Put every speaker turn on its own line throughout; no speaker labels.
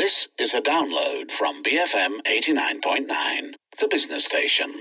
This is a download from BFM 89.9, the business station.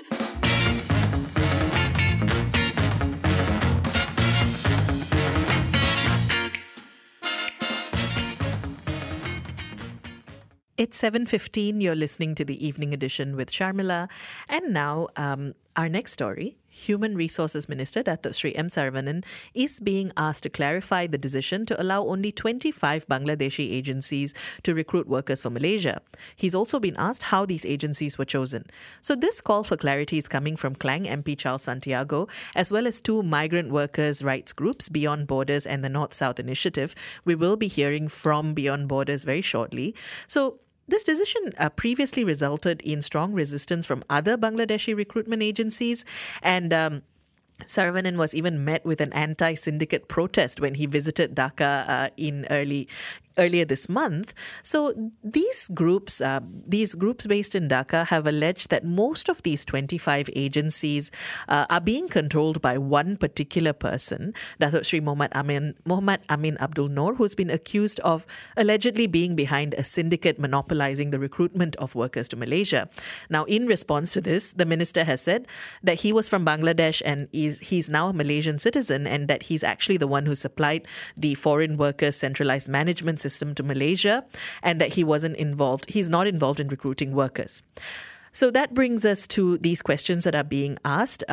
It's 7:15. You're listening to the Evening Edition with Sharmila. And now, our next story. Human Resources Minister Datuk Sri M. Saravanan is being asked to clarify the decision to allow only 25 Bangladeshi agencies to recruit workers for Malaysia. He's also been asked how these agencies were chosen. So this call for clarity is coming from Klang MP Charles Santiago, as well as two migrant workers' rights groups, Beyond Borders and the North-South Initiative. We will be hearing from Beyond Borders very shortly. So this decision previously resulted in strong resistance from other Bangladeshi recruitment agencies, and Saravanan was even met with an anti-syndicate protest when he visited Dhaka earlier this month. So these groups based in Dhaka have alleged that most of these 25 agencies are being controlled by one particular person, Datuk Sri Muhammad Amin Abdul Noor, who's been accused of allegedly being behind a syndicate monopolizing the recruitment of workers to Malaysia. Now, in response to this, the minister has said that he was from Bangladesh and he's now a Malaysian citizen, and that he's actually the one who supplied the foreign workers centralized management system to Malaysia, and that he's not involved in recruiting workers. So that brings us to these questions that are being asked.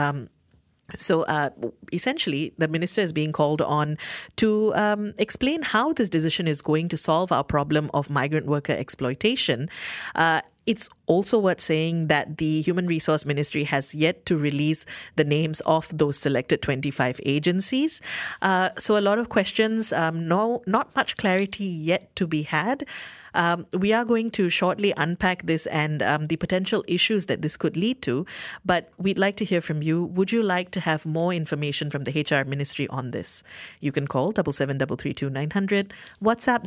So essentially, the minister is being called on to explain how this decision is going to solve our problem of migrant worker exploitation. It's also worth saying that the Human Resource Ministry has yet to release the names of those selected 25 agencies. So a lot of questions, not much clarity yet to be had. We are going to shortly unpack this and the potential issues that this could lead to, but we'd like to hear from you. Would you like to have more information from the HR Ministry on this? You can call 77332900, WhatsApp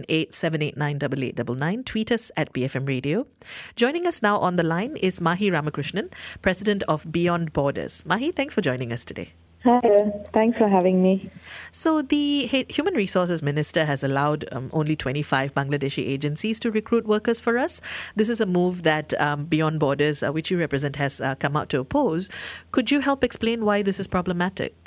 018-789-8899, tweet us at BFM Radio. Joining us now on the line is Mahi Ramakrishnan, President of Beyond Borders. Mahi, thanks for joining us today.
Hi, thanks for having me.
So the Human Resources Minister has allowed only 25 Bangladeshi agencies to recruit workers for us. This is a move that Beyond Borders, which you represent, has come out to oppose. Could you help explain why this is problematic?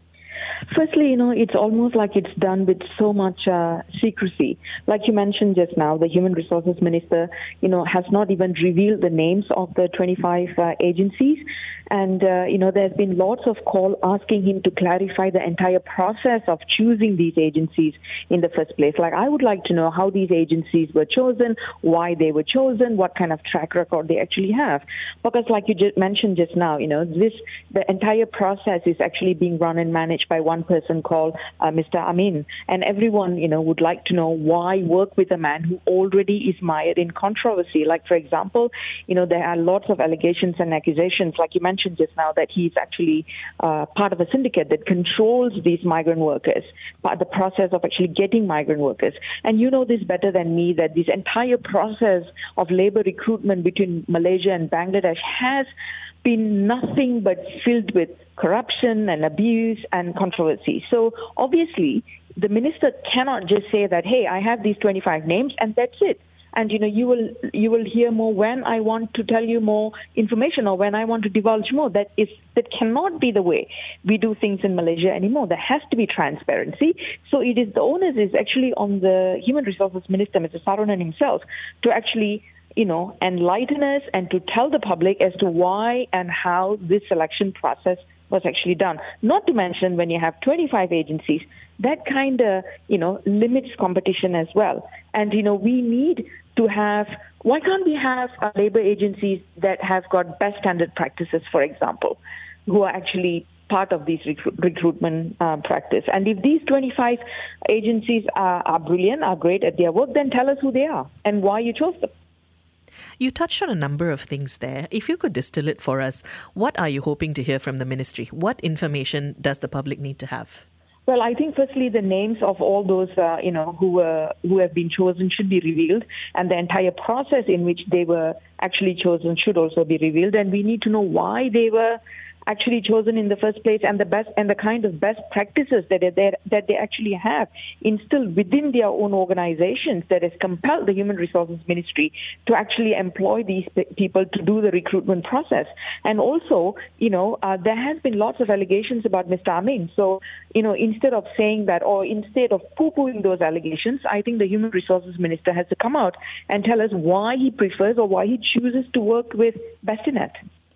Firstly, it's almost like it's done with so much secrecy. Like you mentioned just now, the Human Resources Minister, has not even revealed the names of the 25 agencies. And, there's been lots of call asking him to clarify the entire process of choosing these agencies in the first place. Like, I would like to know how these agencies were chosen, why they were chosen, what kind of track record they actually have. Because like you just mentioned just now, the entire process is actually being run and managed by one person called Mr. Amin. And everyone, would like to know why work with a man who already is mired in controversy. Like, for example, there are lots of allegations and accusations, like you mentioned just now, that he's actually part of a syndicate that controls these migrant workers, the process of actually getting migrant workers. And you know this better than me, that this entire process of labor recruitment between Malaysia and Bangladesh has been nothing but filled with corruption and abuse and controversy. So obviously, the minister cannot just say that, hey, I have these 25 names and that's it. And, you will hear more when I want to tell you more information or when I want to divulge more. That cannot be the way we do things in Malaysia anymore. There has to be transparency. So the onus is actually on the Human Resources Minister, Mr. Saravanan himself, to actually enlighten us and to tell the public as to why and how this selection process was actually done. Not to mention, when you have 25 agencies, that kind of, limits competition as well. And, we need to have, why can't we have labor agencies that have got best standard practices, for example, who are actually part of these recruitment practice? And if these 25 agencies are brilliant, are great at their work, then tell us who they are and why you chose them.
You touched on a number of things there. If you could distill it for us, what are you hoping to hear from the ministry? What information does the public need to have?
Well, I think firstly the names of all those who have been chosen should be revealed, and the entire process in which they were actually chosen should also be revealed. And we need to know why they were actually chosen in the first place, and the kind of best practices that they actually have instilled within their own organizations that has compelled the Human Resources Ministry to actually employ these people to do the recruitment process. And also, there has been lots of allegations about Mr. Amin. So, instead of saying that, or instead of poo-pooing those allegations, I think the Human Resources Minister has to come out and tell us why he prefers or why he chooses to work with Bastinet.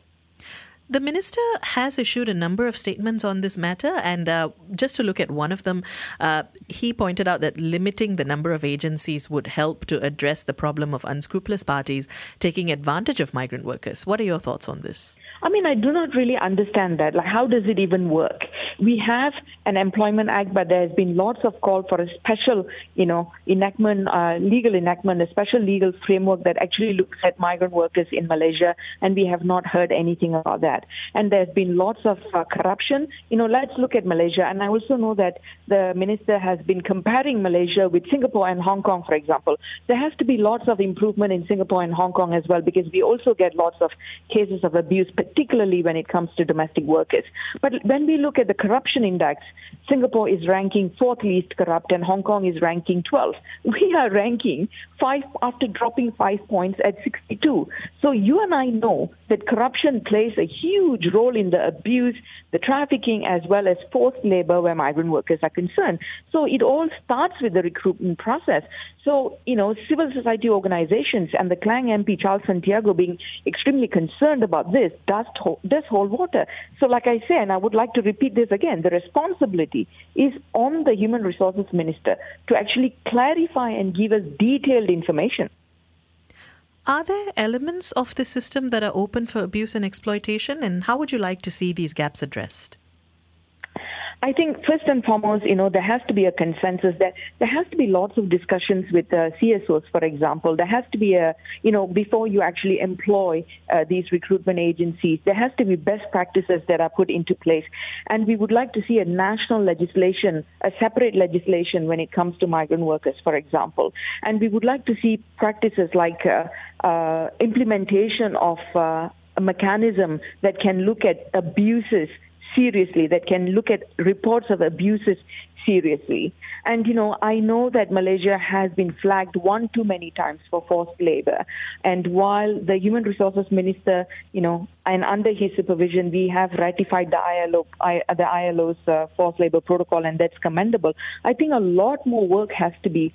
The minister has issued a number of statements on this matter, and just to look at one of them, he pointed out that limiting the number of agencies would help to address the problem of unscrupulous parties taking advantage of migrant workers. What are your thoughts on this?
I mean, I do not really understand that. Like, how does it even work? We have an Employment Act, but there has been lots of call for a special, enactment, legal enactment, a special legal framework that actually looks at migrant workers in Malaysia, and we have not heard anything about that. And there's been lots of corruption. Let's look at Malaysia. And I also know that the minister has been comparing Malaysia with Singapore and Hong Kong, for example. There has to be lots of improvement in Singapore and Hong Kong as well, because we also get lots of cases of abuse, particularly when it comes to domestic workers. But when we look at the corruption index, Singapore is ranking 4th least corrupt and Hong Kong is ranking 12th. We are ranking 5 after dropping 5 points at 62. So you and I know that corruption plays a huge role in the abuse, the trafficking, as well as forced labor where migrant workers are concerned. So it all starts with the recruitment process. So, civil society organizations and the Klang MP, Charles Santiago, being extremely concerned about this does hold water. So like I say, and I would like to repeat this again, the responsibility is on the Human Resources Minister to actually clarify and give us detailed information.
Are there elements of the system that are open for abuse and exploitation, and how would you like to see these gaps addressed?
I think first and foremost, there has to be a consensus that there has to be lots of discussions with CSOs, for example. There has to be before you actually employ these recruitment agencies, there has to be best practices that are put into place. And we would like to see a national legislation, a separate legislation when it comes to migrant workers, for example. And we would like to see practices like implementation of a mechanism that can look at abuses seriously, that can look at reports of abuses seriously. And, I know that Malaysia has been flagged one too many times for forced labor. And while the Human Resources Minister, and under his supervision, we have ratified the ILO's forced labor protocol, and that's commendable. I think a lot more work has to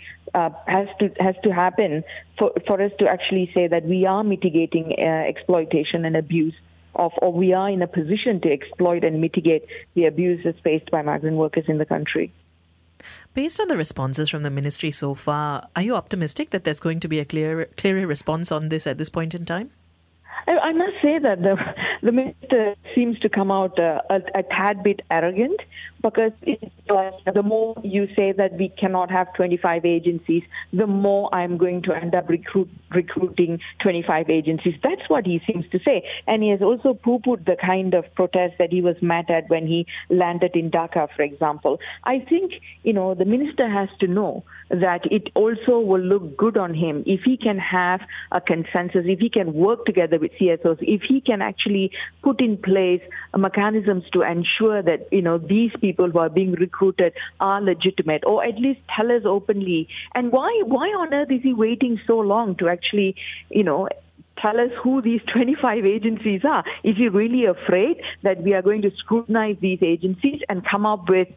happen for us to actually say that we are mitigating exploitation and abuse or we are in a position to exploit and mitigate the abuses faced by migrant workers in the country.
Based on the responses from the ministry so far, are you optimistic that there's going to be a clearer response on this at this point in time?
I must say that the minister seems to come out a tad bit arrogant, because the more you say that we cannot have 25 agencies, the more I'm going to end up recruiting 25 agencies. That's what he seems to say. And he has also poo-pooed the kind of protest that he was mad at when he landed in Dhaka, for example. I think, the minister has to know that it also will look good on him if he can have a consensus, if he can work together with CSOs, if he can actually put in place mechanisms to ensure that, these people who are being recruited are legitimate, or at least tell us openly. And why on earth is he waiting so long to actually, tell us who these 25 agencies are? Is he really afraid that we are going to scrutinize these agencies and come up with,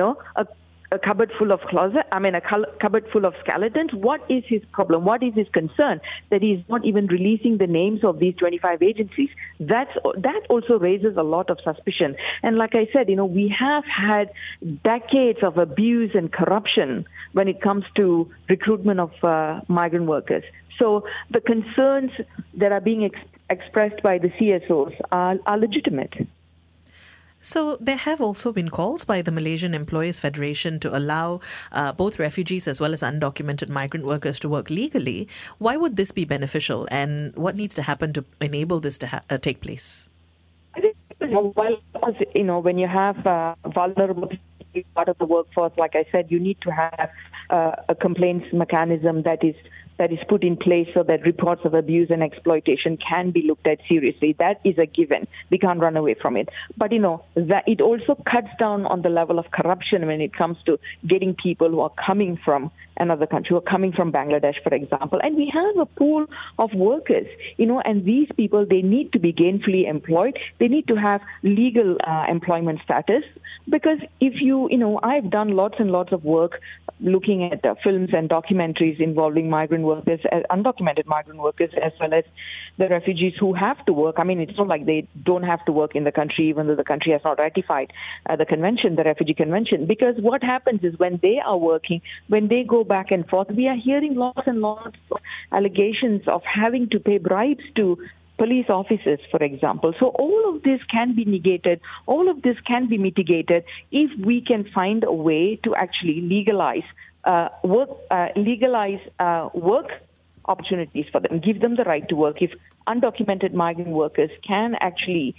a cupboard full of cupboard full of skeletons? What is his problem? What is his concern that he's not even releasing the names of these 25 agencies? That also raises a lot of suspicion. And like I said, we have had decades of abuse and corruption when it comes to recruitment of migrant workers. So the concerns that are being expressed by the CSOs are legitimate.
So there have also been calls by the Malaysian Employers Federation to allow both refugees as well as undocumented migrant workers to work legally. Why would this be beneficial, and what needs to happen to enable this to take place?
I think, when you have vulnerable part of the workforce, like I said, you need to have a complaints mechanism that that is put in place so that reports of abuse and exploitation can be looked at seriously. That is a given. We can't run away from it. But, that it also cuts down on the level of corruption when it comes to getting people who are coming from another country, who are coming from Bangladesh, for example. And we have a pool of workers, and these people, they need to be gainfully employed. They need to have legal employment status. Because if I've done lots and lots of work looking at films and documentaries involving migrant workers, undocumented migrant workers, as well as the refugees who have to work. I mean, it's not like they don't have to work in the country, even though the country has not ratified the convention, the Refugee Convention. Because what happens is when they are working, when they go back and forth, we are hearing lots and lots of allegations of having to pay bribes to police officers, for example. So all of this can be negated. All of this can be mitigated if we can find a way to actually legalize work opportunities for them, give them the right to work. If undocumented migrant workers can actually,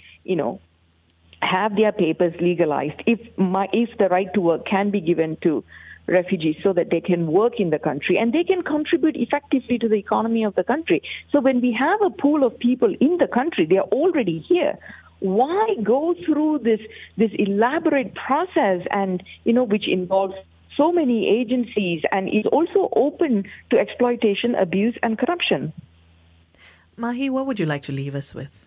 have their papers legalized, if the right to work can be given to refugees so that they can work in the country and they can contribute effectively to the economy of the country. So when we have a pool of people in the country, they are already here. Why go through this elaborate process and, which involves so many agencies and is also open to exploitation, abuse, and corruption?
Mahi, what would you like to leave us with?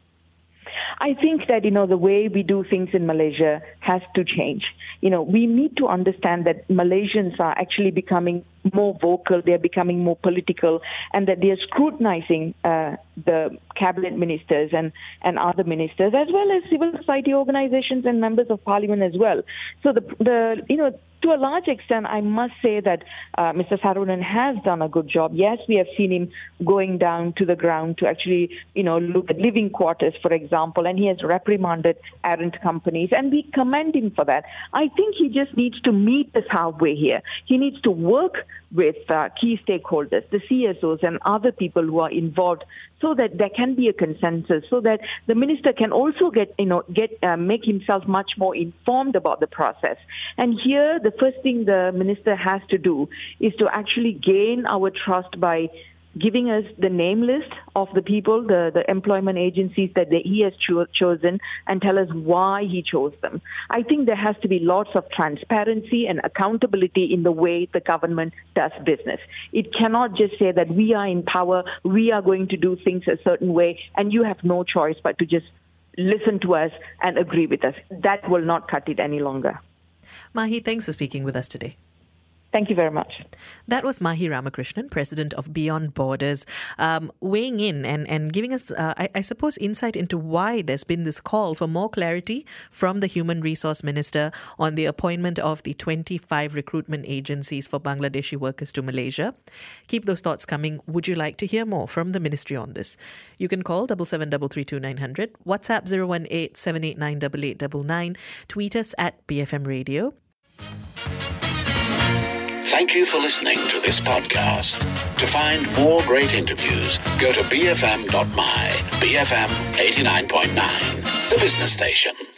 I think that, the way we do things in Malaysia has to change. We need to understand that Malaysians are actually becoming more vocal, they're becoming more political, and that they're scrutinizing the cabinet ministers and other ministers, as well as civil society organizations and members of parliament as well. So to a large extent, I must say that Mr. Saravanan has done a good job. Yes, we have seen him going down to the ground to actually, look at living quarters, for example, and he has reprimanded errant companies, and we commend him for that. I think he just needs to meet us halfway here. He needs to work with key stakeholders, the CSOs and other people who are involved, so that there can be a consensus, so that the minister can also make himself much more informed about the process. And here, the first thing the minister has to do is to actually gain our trust by giving us the name list of the people, the employment agencies that he has chosen, and tell us why he chose them. I think there has to be lots of transparency and accountability in the way the government does business. It cannot just say that we are in power, we are going to do things a certain way, and you have no choice but to just listen to us and agree with us. That will not cut it any longer.
Mahi, thanks for speaking with us today.
Thank you very much.
That was Mahi Ramakrishnan, President of Beyond Borders, weighing in and giving us, I suppose, insight into why there's been this call for more clarity from the Human Resource Minister on the appointment of the 25 recruitment agencies for Bangladeshi workers to Malaysia. Keep those thoughts coming. Would you like to hear more from the Ministry on this? You can call 77332900, WhatsApp 018-789-8899, tweet us at BFM Radio.
Thank you for listening to this podcast. To find more great interviews, go to bfm.my, BFM 89.9, the business station.